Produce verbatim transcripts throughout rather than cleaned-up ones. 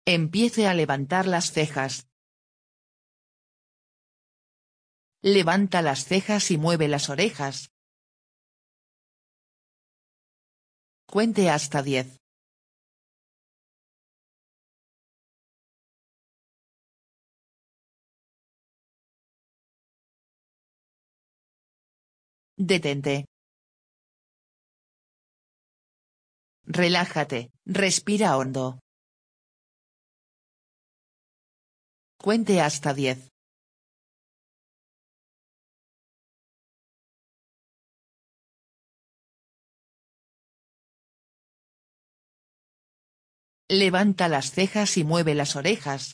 Empiece a levantar las cejas. Levanta las cejas y mueve las orejas. Cuente hasta diez. Detente. Relájate, respira hondo. Cuente hasta diez. Levanta las cejas y mueve las orejas.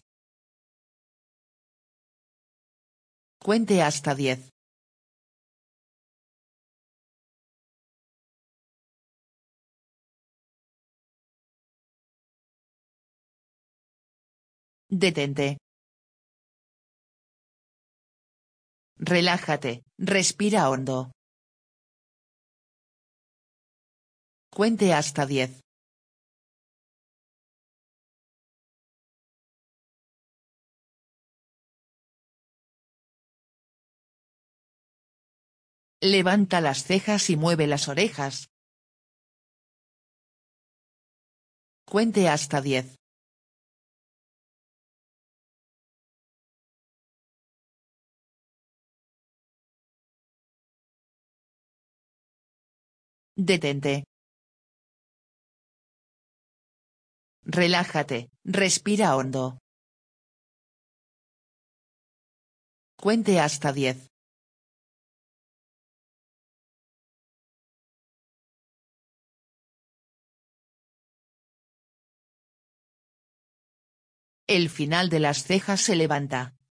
Cuente hasta diez. Detente. Relájate, respira hondo. Cuente hasta diez. Levanta las cejas y mueve las orejas. Cuente hasta diez. Detente. Relájate, respira hondo. Cuente hasta diez. El final de las cejas se levanta.